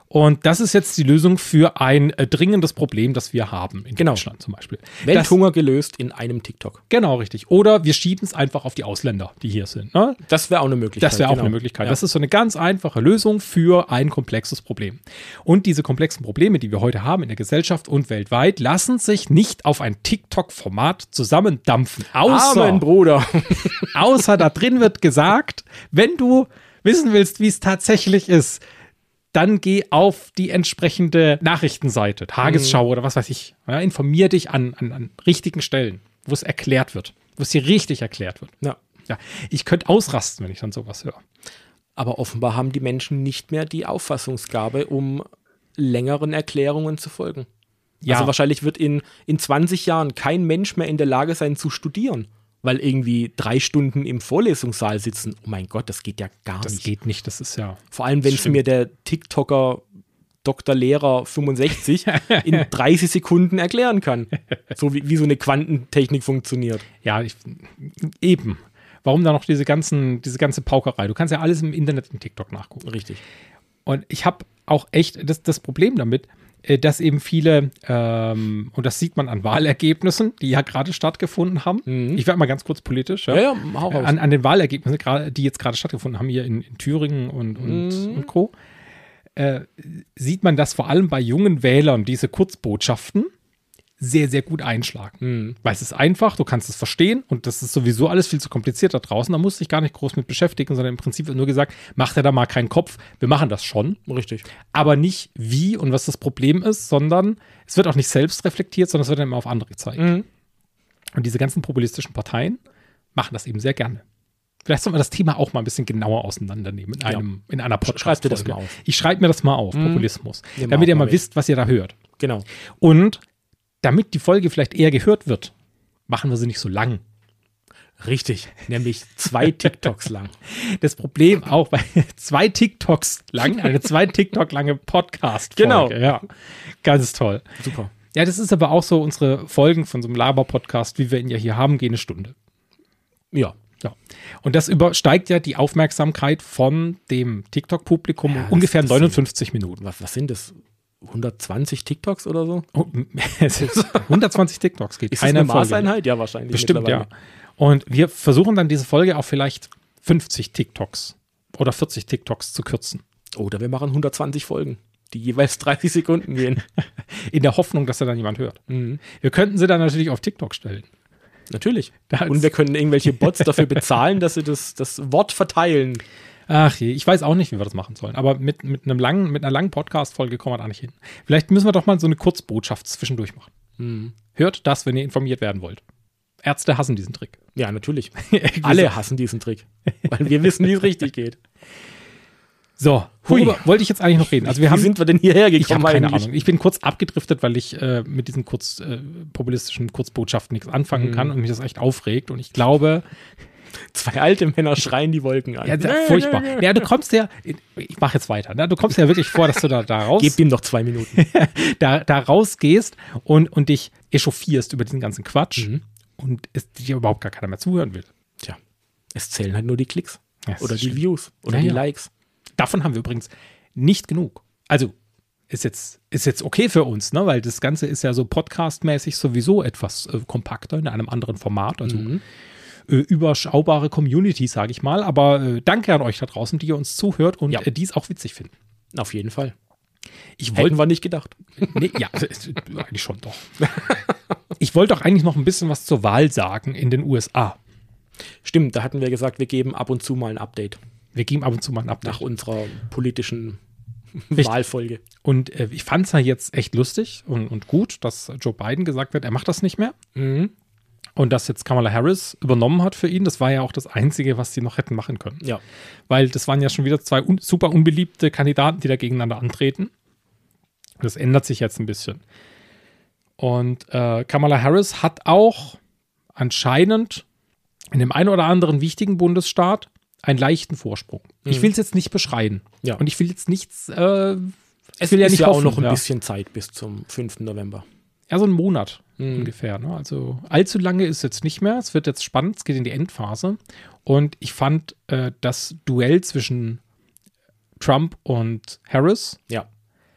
Und das ist jetzt die Lösung für ein äh, dringendes Problem, das wir haben in Genau. Deutschland zum Beispiel. Welthunger Das, gelöst in einem TikTok. genau, richtig. Oder wir schieben es einfach auf die Ausländer, die hier sind. Ne? Das wäre auch eine Möglichkeit. Das wäre auch genau. eine Möglichkeit. Ja. Das ist so eine ganz einfache Lösung für ein komplexes Problem. Und diese komplexen Probleme, die wir heute haben in der Gesellschaft und weltweit, lassen sich nicht auf ein TikTok-Format zusammendampfen. Außer, Amen, Bruder. außer da drin wird gesagt, wenn du wissen willst, wie es tatsächlich ist, dann geh auf die entsprechende Nachrichtenseite, Tagesschau oder was weiß ich. Ja, informier dich an, an, an richtigen Stellen, wo es erklärt wird, wo es dir richtig erklärt wird. Ja. Ja, ich könnte ausrasten, wenn ich dann sowas höre. Aber offenbar haben die Menschen nicht mehr die Auffassungsgabe, um längeren Erklärungen zu folgen. Ja. Also wahrscheinlich wird in, in zwanzig Jahren kein Mensch mehr in der Lage sein zu studieren, weil irgendwie drei Stunden im Vorlesungssaal sitzen. Oh mein Gott, das geht ja gar Das nicht. geht nicht, das ist ja. Vor allem, wenn es Stimmt. mir der TikToker Doktor Lehrer fünfundsechzig in dreißig Sekunden erklären kann. So wie, wie so eine Quantentechnik funktioniert. Ja, ich, eben. Warum da noch diese ganzen, diese ganze Paukerei? Du kannst ja alles im Internet in TikTok nachgucken. Richtig. Und ich habe auch echt das, das Problem damit, äh, dass eben viele, ähm, und das sieht man an Wahlergebnissen, die ja gerade stattgefunden haben. Mhm. Ich werde mal ganz kurz politisch. Ja, Ja, ja, hau raus. An, an den Wahlergebnissen, gerade, die jetzt gerade stattgefunden haben, hier in, in Thüringen und, und, Mhm. und Co., äh, sieht man, dass vor allem bei jungen Wählern diese Kurzbotschaften sehr, sehr gut einschlagen. Mhm. Weil es ist einfach, du kannst es verstehen und das ist sowieso alles viel zu kompliziert da draußen. Da musst du dich gar nicht groß mit beschäftigen, sondern im Prinzip wird nur gesagt, mach dir da mal keinen Kopf, wir machen das schon. Richtig. Aber nicht wie und was das Problem ist, sondern es wird auch nicht selbst reflektiert, sondern es wird dann immer auf andere gezeigt. Mhm. Und diese ganzen populistischen Parteien machen das eben sehr gerne. Vielleicht sollten wir das Thema auch mal ein bisschen genauer auseinandernehmen in, einem, in einer Podcast. Schreib dir das mal auf. Ich schreibe mir das mal auf, Mhm. Populismus. Nehmen wir Damit auch ihr mal mal mit. wisst, was ihr da hört. Genau. Und damit die Folge vielleicht eher gehört wird, machen wir sie nicht so lang. Richtig. Nämlich zwei TikToks lang. Das Problem auch bei zwei TikToks lang, eine zwei TikTok lange Podcast. Genau. Ja, ganz toll. Super. Ja, das ist aber auch so unsere Folgen von so einem Laber-Podcast, wie wir ihn ja hier haben, gehen eine Stunde. Ja. Ja. Und das übersteigt ja die Aufmerksamkeit von dem TikTok-Publikum Ja, um das- ungefähr das neunundfünfzig Minuten. Was, was sind das? hundertzwanzig TikToks oder so? Oh, es ist hundertzwanzig TikToks geht. Ist das keine eine Folge. Maßeinheit? Ja, wahrscheinlich. Bestimmt, ja. mittlerweile. Und wir versuchen dann diese Folge auf vielleicht fünfzig TikToks oder vierzig TikToks zu kürzen. Oder wir machen hundertzwanzig Folgen, die jeweils dreißig Sekunden gehen. In der Hoffnung, dass da dann jemand hört. Mhm. Wir könnten sie dann natürlich auf TikTok stellen. Natürlich. Da Und wir können irgendwelche Bots dafür bezahlen, dass sie das, das Wort verteilen. Ach je, ich weiß auch nicht, wie wir das machen sollen. Aber mit, mit, einem langen, mit einer langen Podcast-Folge kommen wir da nicht hin. Vielleicht müssen wir doch mal so eine Kurzbotschaft zwischendurch machen. Mhm. Hört das, wenn ihr informiert werden wollt. Ärzte hassen diesen Trick. Ja, natürlich. Irgendwie Alle hassen diesen Trick. Weil wir wissen, wie es richtig geht. So, Hui. worüber wollte ich jetzt eigentlich noch reden? Also wir Wie haben, sind wir denn hierher ich gekommen habe keine eigentlich? Ahnung. Ich bin kurz abgedriftet, weil ich äh, mit diesen kurz äh, populistischen Kurzbotschaften nichts anfangen Mhm. kann und mich das echt aufregt. Und ich glaube, Zwei alte Männer schreien die Wolken an. ja, das ist furchtbar. Ja, du kommst ja, ich mache jetzt weiter. Ne? Du kommst ja wirklich vor, dass du da, da raus, Gebt ihm noch zwei Minuten. da, da rausgehst und, und dich echauffierst über diesen ganzen Quatsch Mhm. und es dir überhaupt gar keiner mehr zuhören will. Tja, es zählen halt nur die Klicks. Ja, das Oder ist die schlimm. Views. Oder Ja, die ja. Likes. Davon haben wir übrigens nicht genug. Also ist jetzt, ist jetzt okay für uns, ne? Weil das Ganze ist ja so podcastmäßig sowieso etwas äh, kompakter, in einem anderen Format. Also Mhm. äh, überschaubare Community, sage ich mal. Aber äh, danke an euch da draußen, die ihr uns zuhört und Ja. äh, dies auch witzig finden. Auf jeden Fall. Ich Wollten wir nicht gedacht. Nee, ja, äh, eigentlich schon doch. Ich wollte doch eigentlich noch ein bisschen was zur Wahl sagen in den U S A. Stimmt, da hatten wir gesagt, wir geben ab und zu mal ein Update Wir geben ab und zu mal ein Update. nach unserer politischen Richtig. Wahlfolge. Und äh, ich fand es ja jetzt echt lustig und, und gut, dass Joe Biden gesagt hat, er macht das nicht mehr. Mhm. Und dass jetzt Kamala Harris übernommen hat für ihn, das war ja auch das Einzige, was sie noch hätten machen können. Ja. Weil das waren ja schon wieder zwei un super unbeliebte Kandidaten, die da gegeneinander antreten. Das ändert sich jetzt ein bisschen. Und äh, Kamala Harris hat auch anscheinend in dem einen oder anderen wichtigen Bundesstaat einen leichten Vorsprung. Ich Mhm. will es jetzt nicht beschreien. Ja. Und ich will jetzt nichts, äh, Es will ja ist nicht ja hoffen, auch noch ein ja. bisschen Zeit bis zum fünften November. ja, so einen Monat Mhm. ungefähr. Ne? Also allzu lange ist jetzt nicht mehr. Es wird jetzt spannend, es geht in die Endphase. Und ich fand äh, das Duell zwischen Trump und Harris Ja.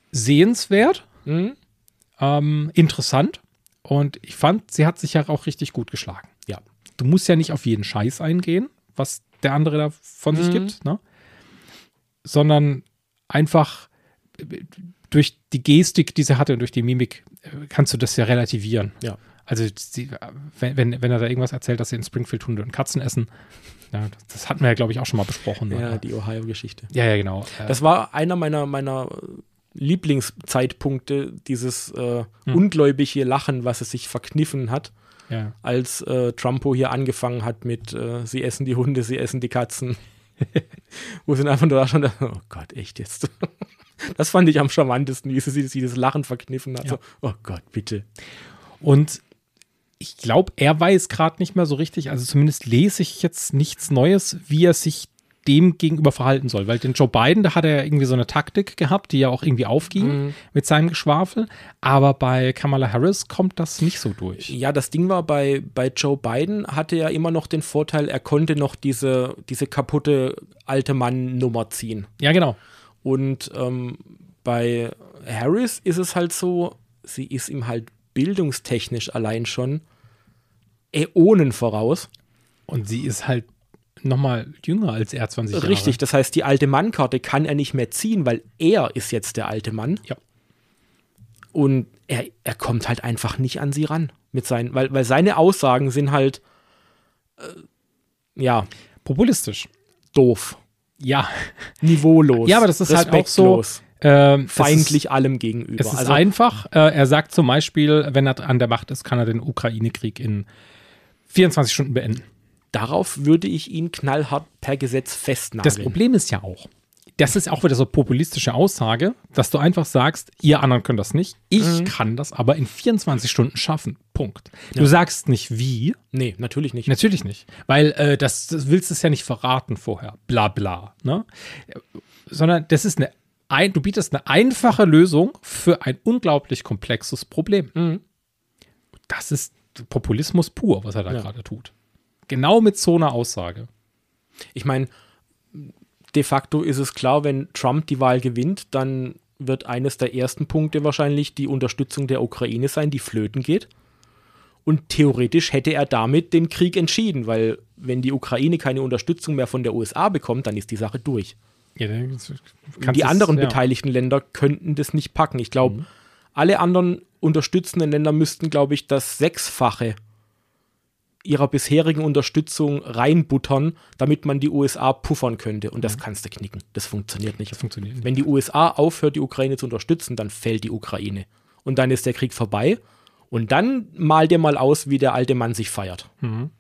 sehenswert, Mhm. ähm, interessant und ich fand, sie hat sich ja auch richtig gut geschlagen. Ja. Du musst ja nicht auf jeden Scheiß eingehen, was der andere da von sich Mhm. gibt, ne? Sondern einfach durch die Gestik, die sie hatte und durch die Mimik, kannst du das ja relativieren. Ja. Also sie, wenn, wenn, wenn er da irgendwas erzählt, dass sie in Springfield Hunde und Katzen essen, ja, das, das hatten wir ja, glaube ich, auch schon mal besprochen. Ja, ne? die Ohio-Geschichte. ja, ja, genau. Das war einer meiner, meiner Lieblingszeitpunkte, dieses äh, Hm. ungläubige Lachen, was es sich verkniffen hat, ja. als äh, Trumpo hier angefangen hat mit äh, sie essen die Hunde, sie essen die Katzen. Wo sie einfach nur da schon, oh Gott, echt jetzt. Das fand ich am charmantesten, wie sie, sie das Lachen verkniffen hat. Ja. So, oh Gott, bitte. Und ich glaube, er weiß gerade nicht mehr so richtig, also zumindest lese ich jetzt nichts Neues, wie er sich dem gegenüber verhalten soll. Weil den Joe Biden, da hat er irgendwie so eine Taktik gehabt, die ja auch irgendwie aufging Mhm. mit seinem Geschwafel. Aber bei Kamala Harris kommt das nicht so durch. Ja, das Ding war, bei, bei Joe Biden hatte er immer noch den Vorteil, er konnte noch diese, diese kaputte alte Mann-Nummer ziehen. Ja, genau. Und ähm, bei Harris ist es halt so, sie ist ihm halt bildungstechnisch allein schon Äonen voraus. Und sie ist halt noch mal jünger als er, zwanzig Jahre. Richtig, das heißt, die alte Mann-Karte kann er nicht mehr ziehen, weil er ist jetzt der alte Mann. Ja. Und er, er kommt halt einfach nicht an sie ran. Mit seinen, weil, weil seine Aussagen sind halt äh, ja, Populistisch. doof, Ja. niveaulos, Ja, aber das ist halt auch so, respektlos, Ähm, es feindlich ist, allem gegenüber. Es ist Also, einfach. Äh, er sagt zum Beispiel, wenn er an der Macht ist, kann er den Ukraine-Krieg in vierundzwanzig Stunden beenden. darauf würde ich ihn knallhart per Gesetz festnageln. Das Problem ist ja auch, das ist auch wieder so populistische Aussage, dass du einfach sagst, ihr anderen könnt das nicht, ich Mhm. kann das aber in vierundzwanzig Stunden schaffen. Punkt. Du Ja. sagst nicht wie, Nee, natürlich nicht. natürlich nicht, weil äh, das, das willst du es ja nicht verraten vorher, bla bla, ne? Sondern das ist eine, ein, du bietest eine einfache Lösung für ein unglaublich komplexes Problem. Mhm. Das ist Populismus pur, was er da Ja. gerade tut. Genau mit so einer Aussage. Ich meine, de facto ist es klar, wenn Trump die Wahl gewinnt, dann wird eines der ersten Punkte wahrscheinlich die Unterstützung der Ukraine sein, die flöten geht. Und theoretisch hätte er damit den Krieg entschieden, weil wenn die Ukraine keine Unterstützung mehr von der U S A bekommt, dann ist die Sache durch. Ja, das- Und kannst die es- anderen ja. beteiligten Länder könnten das nicht packen. Ich glaube, Mhm. alle anderen unterstützenden Länder müssten, glaube ich, das Sechsfache ihrer bisherigen Unterstützung reinbuttern, damit man die U S A puffern könnte. Und das kannst du knicken. Das funktioniert nicht. Das funktioniert nicht. Wenn die U S A aufhört, die Ukraine zu unterstützen, dann fällt die Ukraine. Und dann ist der Krieg vorbei. Und dann mal dir mal aus, wie der alte Mann sich feiert.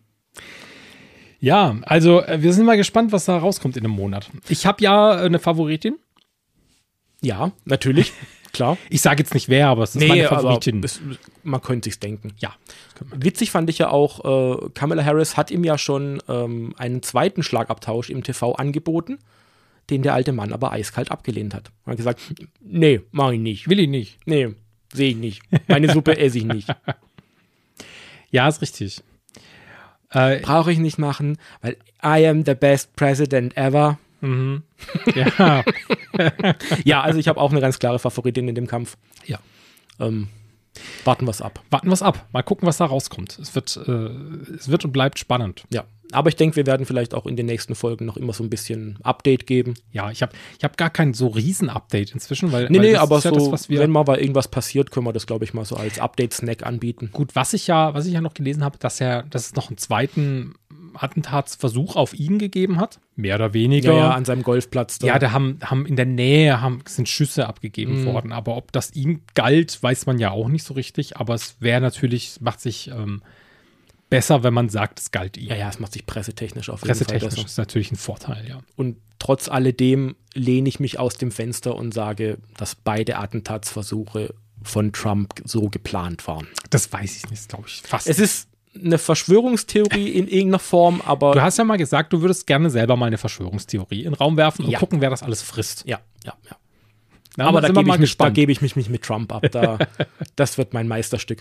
Ja, also äh, wir sind mal gespannt, was da rauskommt in einem Monat. Ich habe ja äh, eine Favoritin. Ja, natürlich. Klar. Ich sage jetzt nicht wer, aber es ist meine Favoritin. aber es, man könnte sich's denken. ja. Witzig fand ich ja auch, äh, Kamala Harris hat ihm ja schon ähm, einen zweiten Schlagabtausch im T V angeboten, den der alte Mann aber eiskalt abgelehnt hat. Er hat gesagt, nee, mach ich nicht. Will ich nicht. Nee, sehe ich nicht. Meine Suppe esse ich nicht. Ja, ist richtig. Äh, Brauche ich nicht machen, weil I am the best president ever. mhm. Ja. Ja, also ich habe auch eine ganz klare Favoritin in dem Kampf. ja. Ähm, warten wir es ab. Warten wir es ab. Mal gucken, was da rauskommt. Es wird, äh, es wird und bleibt spannend. Ja, aber ich denke, wir werden vielleicht auch in den nächsten Folgen noch immer so ein bisschen Update geben. Ja, ich habe ich hab gar kein so Riesen-Update inzwischen, weil, Nee, weil nee, das aber ist ja so, das, was wir wenn mal bei irgendwas passiert, können wir das, glaube ich, mal so als Update-Snack anbieten. Gut, was ich ja, was ich ja noch gelesen habe, dass er, dass es noch einen zweiten Attentatsversuch auf ihn gegeben hat, mehr oder weniger. Ja, ja, an seinem Golfplatz. Da. Ja, da haben, haben in der Nähe haben, sind Schüsse abgegeben Mhm. worden. Aber ob das ihm galt, weiß man ja auch nicht so richtig. Aber es wäre natürlich, macht sich ähm, besser, wenn man sagt, es galt ihm. ja, ja, es macht sich pressetechnisch auf jeden Fall Pressetechnisch besser. ist natürlich ein Vorteil, ja. Und trotz alledem lehne ich mich aus dem Fenster und sage, dass beide Attentatsversuche von Trump so geplant waren. Das weiß ich nicht, glaube ich. Fast. Es ist eine Verschwörungstheorie in irgendeiner Form, aber Du hast ja mal gesagt, du würdest gerne selber mal eine Verschwörungstheorie in den Raum werfen und Ja. gucken, wer das alles frisst. ja, ja, ja. Na, Aber da sind wir gebe mal ich, mich- da gespannt. gebe ich mich nicht mit Trump ab. Da, das wird mein Meisterstück.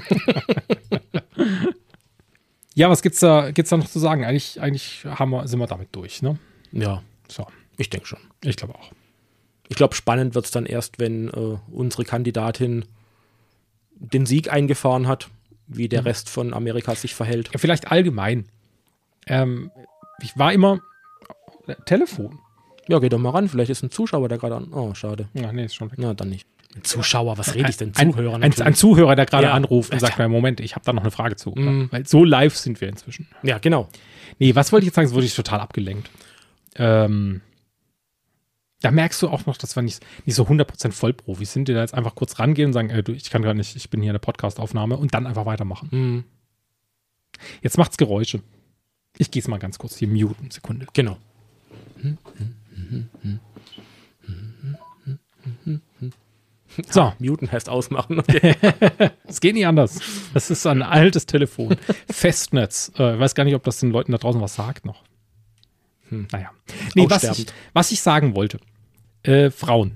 Ja, was gibt's da, gibt's da noch zu sagen? Eigentlich, eigentlich haben wir, sind wir damit durch, ne? Ja, So, ich denke schon. ich glaube auch. Ich glaube, spannend wird es dann erst, wenn äh, unsere Kandidatin den Sieg eingefahren hat, wie der mhm. Rest von Amerika sich verhält. Ja, vielleicht allgemein. Ähm, ich war immer Telefon. Ja, geh doch mal ran. Vielleicht ist ein Zuschauer da gerade an. Oh, schade. Ja, nee, ist schon weg. Na, dann nicht. Ein Zuschauer, was rede ich denn? Ein, Zuhörer ein, ein Zuhörer, der gerade ja. anruft und sagt, ja. Moment, ich habe da noch eine Frage zu. Mhm. Weil so live sind wir inzwischen. Ja, genau. Nee, was wollte ich jetzt sagen? Das wurde ich total abgelenkt. Ähm, da merkst du auch noch, dass wir nicht, nicht so hundert Prozent Vollprofis sind, die da jetzt einfach kurz rangehen und sagen, äh, du, ich kann gar nicht, ich bin hier in der Podcast-Aufnahme und dann einfach weitermachen. Mhm. Jetzt macht's Geräusche. Ich gehe es mal ganz kurz hier muten. Sekunde. Genau. So. Muten heißt ausmachen. Okay. Es geht nicht anders. Das ist ein altes Telefon. Festnetz. Äh, weiß gar nicht, ob das den Leuten da draußen was sagt noch. Hm. Naja. Nee, was ich, was ich sagen wollte. Äh, Frauen.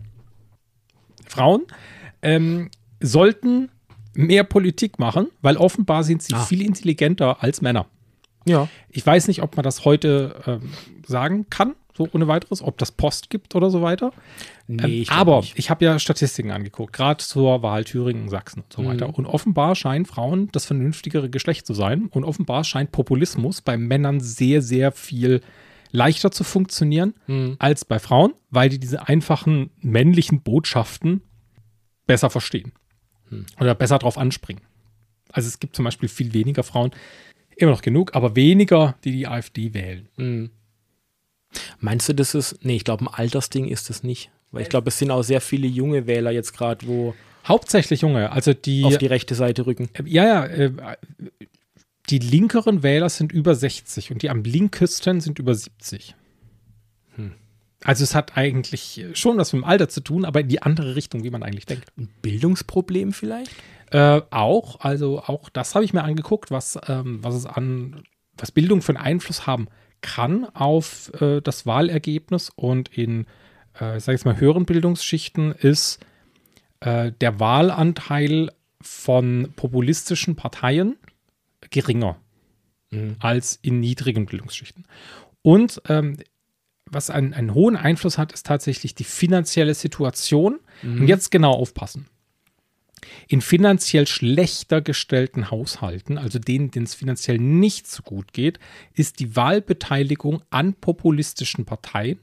Frauen ähm, sollten mehr Politik machen, weil offenbar sind sie ah. viel intelligenter als Männer. Ja. Ich weiß nicht, ob man das heute ähm, sagen kann, so ohne weiteres, ob das Post gibt oder so weiter. Nee, ich ähm, aber nicht. ich habe ja Statistiken angeguckt, gerade zur Wahl Thüringen, Sachsen und so mhm. weiter. Und offenbar scheinen Frauen das vernünftigere Geschlecht zu sein. Und offenbar scheint Populismus bei Männern sehr, sehr viel leichter zu funktionieren mhm. als bei Frauen, weil die diese einfachen männlichen Botschaften besser verstehen mhm. oder besser drauf anspringen. Also es gibt zum Beispiel viel weniger Frauen, immer noch genug, aber weniger, die die AfD wählen. Mhm. Meinst du, das ist, nee, ich glaube, ein Altersding ist das nicht. Weil ich glaube, es sind auch sehr viele junge Wähler jetzt gerade, wo hauptsächlich junge, also die auf die rechte Seite rücken. Äh, ja, ja, äh, die linkeren Wähler sind über sechzig und die am linkesten sind über siebzig. Hm. Also es hat eigentlich schon was mit dem Alter zu tun, aber in die andere Richtung, wie man eigentlich denkt. Ein Bildungsproblem vielleicht? Äh, auch, also auch das habe ich mir angeguckt, was, ähm, was es an, was Bildung für einen Einfluss haben kann auf äh, das Wahlergebnis und in, äh, ich sage jetzt mal, höheren Bildungsschichten ist äh, der Wahlanteil von populistischen Parteien geringer mhm. als in niedrigen Bildungsschichten. Und ähm, was einen, einen hohen Einfluss hat, ist tatsächlich die finanzielle Situation. Mhm. Und jetzt genau aufpassen. In finanziell schlechter gestellten Haushalten, also denen, denen es finanziell nicht so gut geht, ist die Wahlbeteiligung an populistischen Parteien,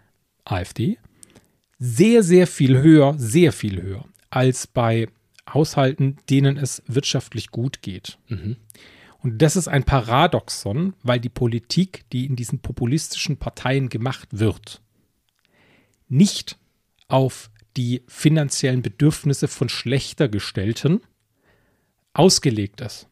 AfD, sehr, sehr viel höher, sehr viel höher als bei Haushalten, denen es wirtschaftlich gut geht. Mhm. Und das ist ein Paradoxon, weil die Politik, die in diesen populistischen Parteien gemacht wird, nicht auf die finanziellen Bedürfnisse von schlechter Gestellten ausgelegt ist.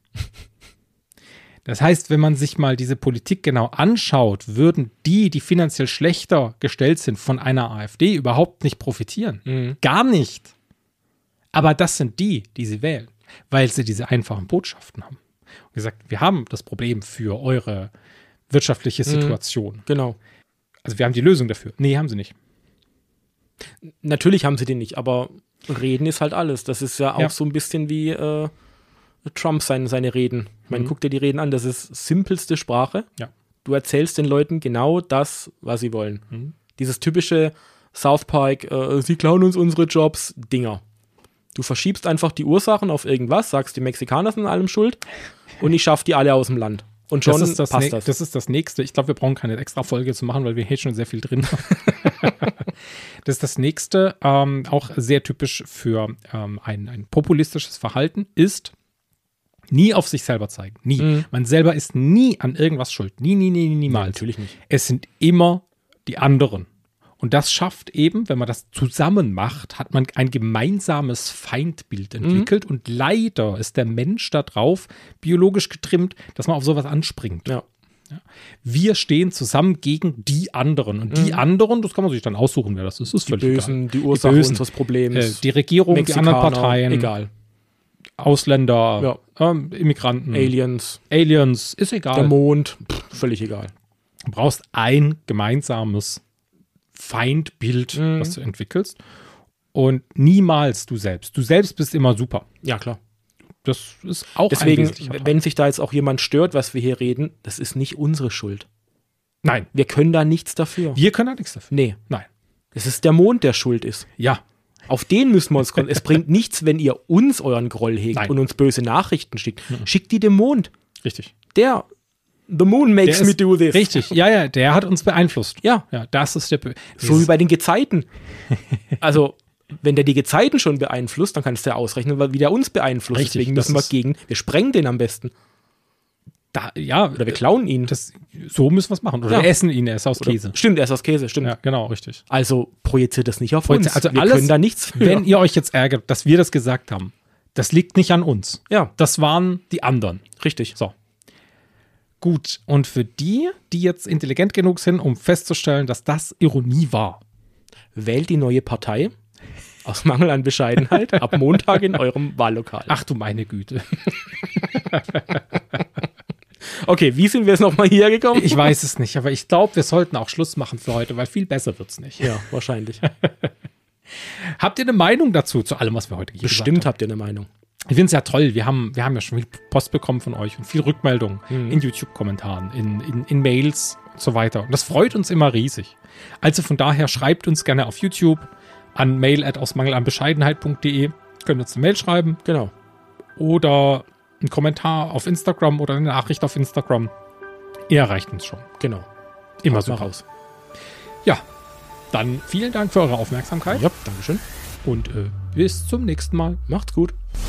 Das heißt, wenn man sich mal diese Politik genau anschaut, würden die, die finanziell schlechter gestellt sind, von einer AfD überhaupt nicht profitieren. Mhm. Gar nicht. Aber das sind die, die sie wählen, weil sie diese einfachen Botschaften haben. Und gesagt, wir haben das Problem für eure wirtschaftliche Situation. Mhm, genau. Also wir haben die Lösung dafür. Nee, haben sie nicht. Natürlich haben sie die nicht, aber reden ist halt alles. Das ist ja auch ja. so ein bisschen wie äh, Trump seine, seine Reden. Ich meine, mhm. guck dir die Reden an, das ist simpelste Sprache. Ja. Du erzählst den Leuten genau das, was sie wollen. Mhm. Dieses typische South Park, äh, sie klauen uns unsere Jobs, Dinger. Du verschiebst einfach die Ursachen auf irgendwas, sagst, die Mexikaner sind an allem schuld und ich schaffe die alle aus dem Land. Und schon das ist das passt ne- das. Das ist das Nächste. Ich glaube, wir brauchen keine extra Folge zu machen, weil wir hier schon sehr viel drin haben. Das ist das Nächste, ähm, auch sehr typisch für ähm, ein, ein populistisches Verhalten, ist nie auf sich selber zeigen. Nie. Mhm. Man selber ist nie an irgendwas schuld. Nie, nie, nie, niemals. Nee, natürlich nicht. Es sind immer die anderen. Und das schafft eben, wenn man das zusammen macht, hat man ein gemeinsames Feindbild entwickelt. Mhm. Und leider ist der Mensch da drauf biologisch getrimmt, dass man auf sowas anspringt. Ja. Ja. Wir stehen zusammen gegen die anderen. Und die mhm. anderen, das kann man sich dann aussuchen, wer das ist. Das ist die völlig Bösen, egal. die Ursache die Bösen, unseres Problems. Äh, die Regierung, Mexikaner, die anderen Parteien. Egal. Ausländer, ja. ähm, Immigranten. Aliens. Aliens, ist egal. Der Mond, pff, völlig egal. Du brauchst ein gemeinsames Feindbild, mhm. was du entwickelst. Und niemals du selbst. Du selbst bist immer super. Ja, klar. Das ist auch Deswegen, ein wenn sich da jetzt auch jemand stört, was wir hier reden, das ist nicht unsere Schuld. Nein. Wir können da nichts dafür. Wir können da nichts dafür. Nee. Nein. Es ist der Mond, der schuld ist. Ja. Auf den müssen wir uns konzentrieren. Es bringt nichts, wenn ihr uns euren Groll hegt Nein. und uns böse Nachrichten schickt. Mhm. Schickt die dem Mond. Richtig. Der, the moon makes Der me ist, do this. Richtig, ja, ja, der hat uns beeinflusst. Ja. Ja, das ist der. Be- So wie bei den Gezeiten. Also, wenn der die Gezeiten schon beeinflusst, dann kannst du ja ausrechnen, wie der uns beeinflusst. Richtig, Deswegen das müssen wir ist- gegen, wir sprengen den am besten. Da, ja, Oder wir klauen ihn. das, so müssen wir es machen. Oder Ja. wir essen ihn, er ist aus Oder- Käse. Stimmt, er ist aus Käse, stimmt. Ja, genau, richtig. Also projiziert das nicht auf Projiziert- uns. also wir alles, können da nichts für. Wenn ihr euch jetzt ärgert, dass wir das gesagt haben, das liegt nicht an uns. Ja. Das waren die anderen. Richtig. So. Gut, und für die, die jetzt intelligent genug sind, um festzustellen, dass das Ironie war. Wählt die neue Partei aus Mangel an Bescheidenheit ab Montag in eurem Wahllokal. Ach du meine Güte. Okay, wie sind wir jetzt nochmal hier gekommen? Ich weiß es nicht, aber ich glaube, wir sollten auch Schluss machen für heute, weil viel besser wird's nicht. Ja, wahrscheinlich. Habt ihr eine Meinung dazu, zu allem, was wir heute hier Bestimmt gesagt haben? habt ihr eine Meinung. Ich finde es ja toll. Wir haben, wir haben ja schon viel Post bekommen von euch und viel Rückmeldung Mhm. in YouTube-Kommentaren, in, in, in Mails und so weiter. Und das freut uns immer riesig. Also von daher schreibt uns gerne auf YouTube an mail at ausmangelanbescheidenheit punkt de. Könnt uns eine Mail schreiben Genau. oder einen Kommentar auf Instagram oder eine Nachricht auf Instagram. Ihr erreicht uns schon. Genau. Immer Haut so mal raus. Ja, dann vielen Dank für eure Aufmerksamkeit Ja, Dankeschön. und äh, bis zum nächsten Mal. Macht's gut.